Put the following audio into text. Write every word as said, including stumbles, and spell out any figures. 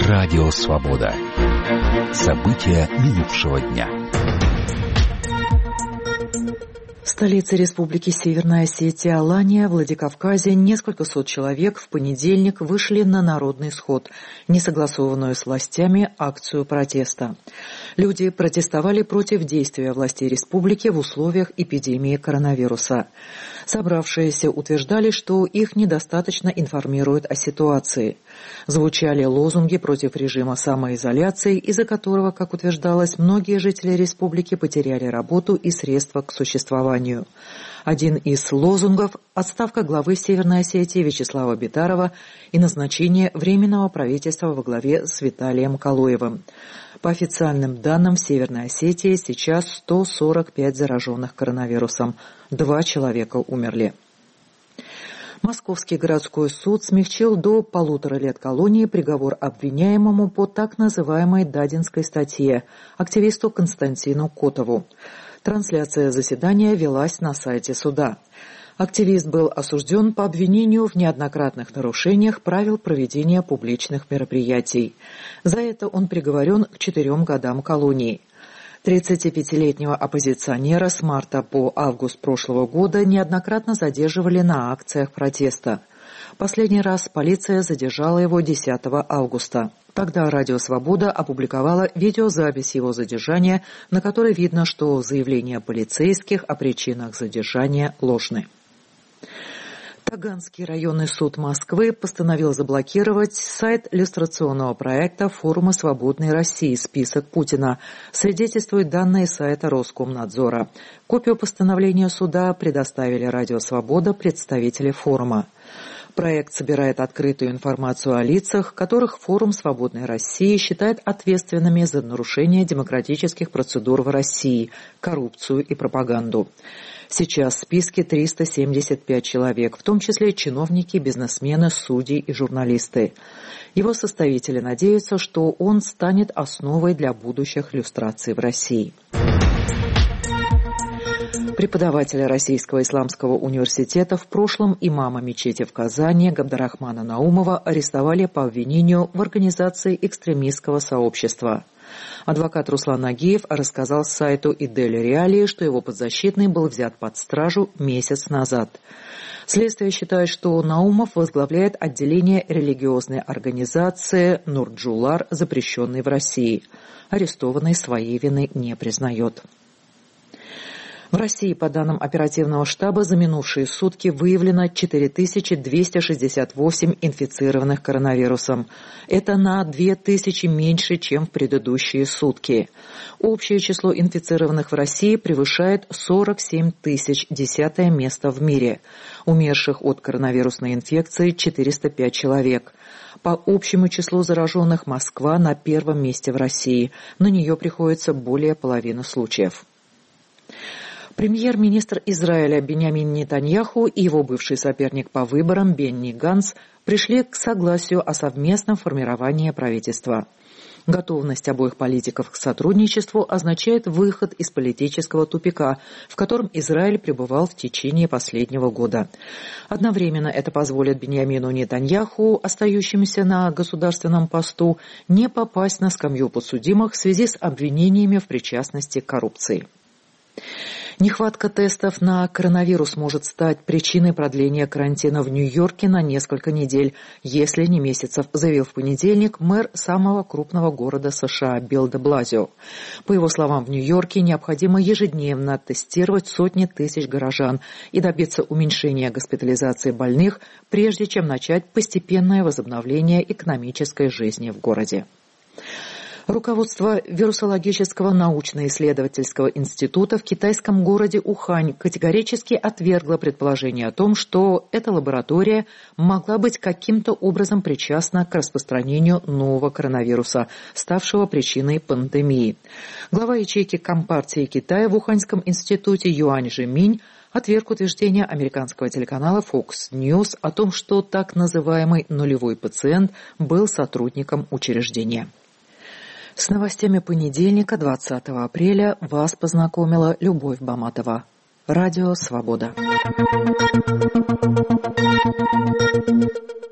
Радио Свобода. События минувшего дня. В столице Республики Северная Осетия Алания, Владикавказе, несколько сот человек в понедельник вышли на народный сход, несогласованную с властями акцию протеста. Люди протестовали против действия властей республики в условиях эпидемии коронавируса. Собравшиеся утверждали, что их недостаточно информируют о ситуации. Звучали лозунги против режима самоизоляции, из-за которого, как утверждалось, многие жители республики потеряли работу и средства к существованию. Один из лозунгов – отставка главы Северной Осетии Вячеслава Битарова и назначение Временного правительства во главе с Виталием Калоевым. По официальным данным, в Северной Осетии сейчас сто сорок пять зараженных коронавирусом. Два человека умерли. Московский городской суд смягчил до полутора лет колонии приговор обвиняемому по так называемой Дадинской статье активисту Константину Котову. Трансляция заседания велась на сайте суда. Активист был осужден по обвинению в неоднократных нарушениях правил проведения публичных мероприятий. За это он приговорен к четырем годам колонии. тридцатипятилетнего оппозиционера с марта по август прошлого года неоднократно задерживали на акциях протеста. Последний раз полиция задержала его десятого августа. Тогда Радио Свобода опубликовала видеозапись его задержания, на которой видно, что заявления полицейских о причинах задержания ложны. Таганский районный суд Москвы постановил заблокировать сайт иллюстрационного проекта форума «Свободной России. Список Путина», свидетельствуют данные сайта Роскомнадзора. Копию постановления суда предоставили Радио Свобода представители форума. Проект собирает открытую информацию о лицах, которых форум «Свободной России» считает ответственными за нарушение демократических процедур в России, коррупцию и пропаганду. Сейчас в списке триста семьдесят пять человек, в том числе чиновники, бизнесмены, судьи и журналисты. Его составители надеются, что он станет основой для будущих иллюстраций в России. Преподавателя Российского исламского университета, в прошлом имама мечети в Казани Габдарахмана Наумова арестовали по обвинению в организации экстремистского сообщества. Адвокат Руслан Нагиев рассказал сайту «Идель Реалии», что его подзащитный был взят под стражу месяц назад. Следствие считает, что Наумов возглавляет отделение религиозной организации «Нурджулар», запрещенной в России. Арестованный своей вины не признает. В России, по данным оперативного штаба, за минувшие сутки выявлено четыре тысячи двести шестьдесят восемь инфицированных коронавирусом. Это на две тысячи меньше, чем в предыдущие сутки. Общее число инфицированных в России превышает сорок семь тысяч, десятое место в мире. Умерших от коронавирусной инфекции четыреста пять человек. По общему числу зараженных Москва на первом месте в России. На нее приходится более половины случаев. Премьер-министр Израиля Биньямин Нетаньяху и его бывший соперник по выборам Бенни Ганц пришли к согласию о совместном формировании правительства. Готовность обоих политиков к сотрудничеству означает выход из политического тупика, в котором Израиль пребывал в течение последнего года. Одновременно это позволит Биньямину Нетаньяху, остающемуся на государственном посту, не попасть на скамью подсудимых в связи с обвинениями в причастности к коррупции. Нехватка тестов на коронавирус может стать причиной продления карантина в Нью-Йорке на несколько недель, если не месяцев, заявил в понедельник мэр самого крупного города США Билл де Блазио. По его словам, в Нью-Йорке необходимо ежедневно тестировать сотни тысяч горожан и добиться уменьшения госпитализации больных, прежде чем начать постепенное возобновление экономической жизни в городе. Руководство Вирусологического научно-исследовательского института в китайском городе Ухань категорически отвергло предположение о том, что эта лаборатория могла быть каким-то образом причастна к распространению нового коронавируса, ставшего причиной пандемии. Глава ячейки Компартии Китая в Уханьском институте Юань Жиминь отверг утверждение американского телеканала Fox News о том, что так называемый нулевой пациент был сотрудником учреждения. С новостями понедельника, двадцатого апреля, вас познакомила Любовь Баматова. Радио Свобода.